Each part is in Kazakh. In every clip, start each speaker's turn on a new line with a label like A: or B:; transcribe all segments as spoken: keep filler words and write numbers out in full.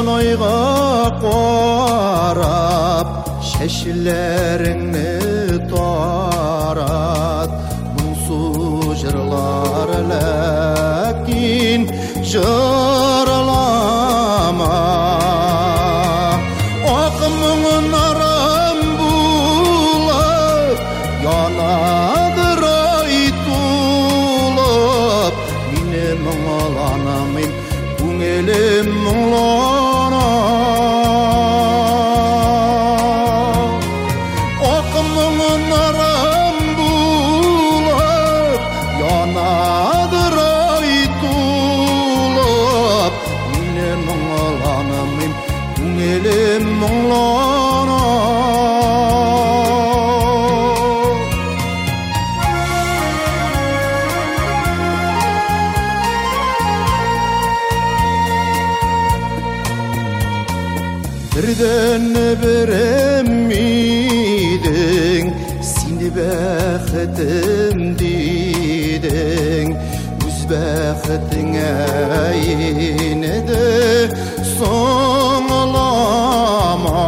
A: ойға қарап шешілеріңні тарат мұңсу жырлар ләкин жырлама ақымың нарым болып янадыр ай тулып мені мұңланамын көңілім мұңлана ақымың нарым болып янадыр ай тулып мені мұңланамын көңілім мұңлана Бірден біремейдің, сені бәқітім дейдің, өз бәқітің әйінеді соңлама.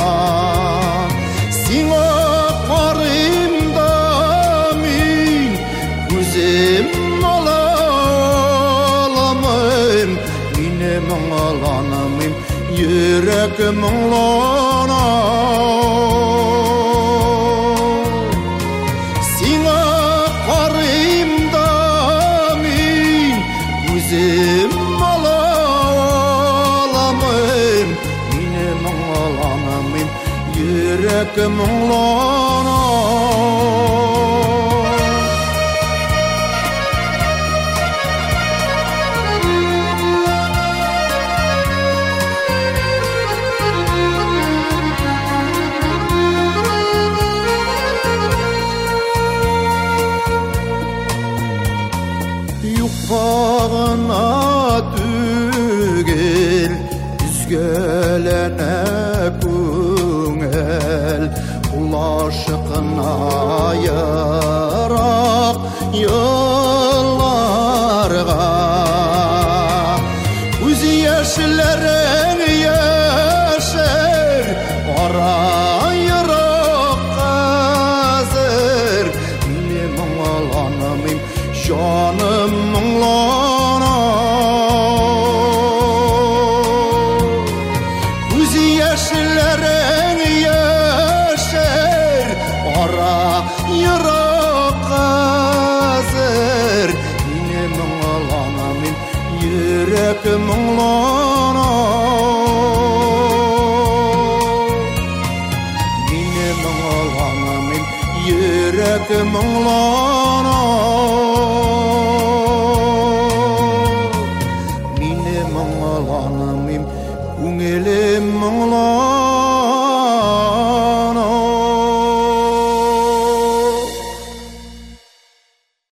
A: Сеңа қарымда мен өзім алаламын, мені мұңланамын Yüreğim muğlana Sina qarımda min Özüm alalamın Meni muğlanamın Yüreğim muğlana Yuqağına tügel, üzgölene көңіл, Ulaşıqına yarak yıllarga. Üz yaşların yaşar, ara yarak qazır, Meni muğlanamın canım muğlana Üz yaşların yaşar ara yarak qazır Meni muğlanamın yüreğim muğlana Meni muğlanamın yüreğim muğlana